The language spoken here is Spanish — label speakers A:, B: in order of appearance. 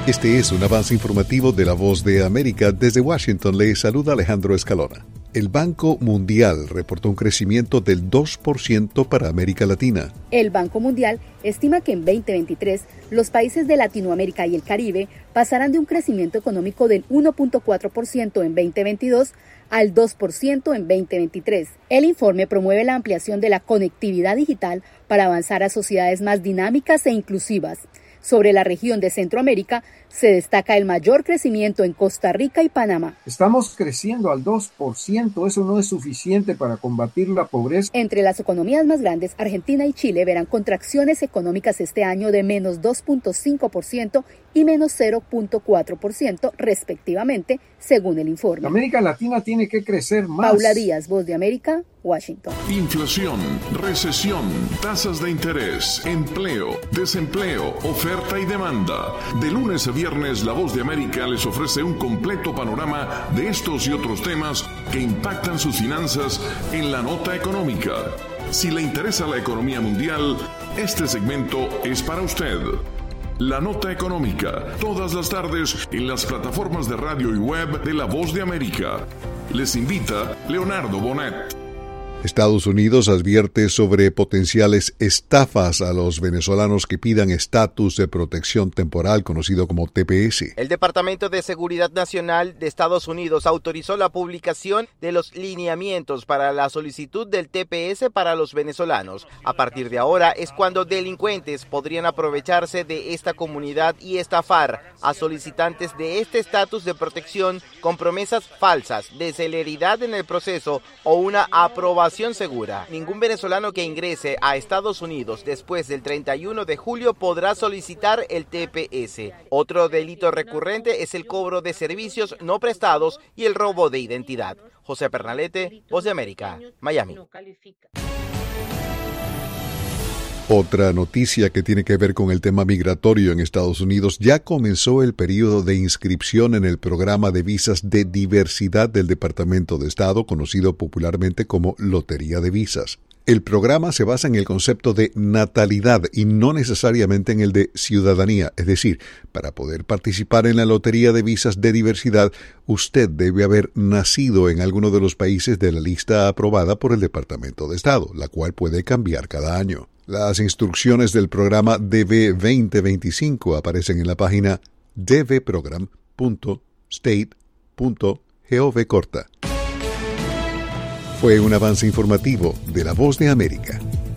A: Este es un avance informativo de La Voz de América. Desde Washington le saluda Alejandro Escalona. El Banco Mundial reportó un crecimiento del 2% para América Latina.
B: El Banco Mundial estima que en 2023 los países de Latinoamérica y el Caribe pasarán de un crecimiento económico del 1.4% en 2022 al 2% en 2023. El informe promueve la ampliación de la conectividad digital para avanzar a sociedades más dinámicas e inclusivas. Sobre la región de Centroamérica, se destaca el mayor crecimiento en Costa Rica y Panamá.
C: Estamos creciendo al 2%, eso no es suficiente para combatir la pobreza.
B: Entre las economías más grandes, Argentina y Chile verán contracciones económicas este año de menos 2.5% y menos 0.4% respectivamente, según el informe.
C: América Latina tiene que crecer más.
B: Paula Díaz, Voz de América, Washington.
D: Inflación, recesión, tasas de interés, empleo, desempleo, oferta y demanda. De lunes a viernes, La Voz de América les ofrece un completo panorama de estos y otros temas que impactan sus finanzas en la nota económica. Si le interesa la economía mundial, este segmento es para usted. La Nota Económica, todas las tardes en las plataformas de radio y web de La Voz de América. Les invita Leonardo Bonet.
A: Estados Unidos advierte sobre potenciales estafas a los venezolanos que pidan estatus de protección temporal, conocido como TPS.
E: El Departamento de Seguridad Nacional de Estados Unidos autorizó la publicación de los lineamientos para la solicitud del TPS para los venezolanos. A partir de ahora es cuando delincuentes podrían aprovecharse de esta comunidad y estafar a solicitantes de este estatus de protección con promesas falsas de celeridad en el proceso o una aprobación segura. Ningún venezolano que ingrese a Estados Unidos después del 31 de julio podrá solicitar el TPS. Otro delito recurrente es el cobro de servicios no prestados y el robo de identidad. José Pernalete, Voz de América, Miami.
A: Otra noticia que tiene que ver con el tema migratorio en Estados Unidos: ya comenzó el periodo de inscripción en el programa de visas de diversidad del Departamento de Estado, conocido popularmente como Lotería de Visas. El programa se basa en el concepto de natalidad y no necesariamente en el de ciudadanía. Es decir, para poder participar en la Lotería de Visas de Diversidad, usted debe haber nacido en alguno de los países de la lista aprobada por el Departamento de Estado, la cual puede cambiar cada año. Las instrucciones del programa DV 2025 aparecen en la página dvprogram.state.gov corta. Fue un avance informativo de La Voz de América.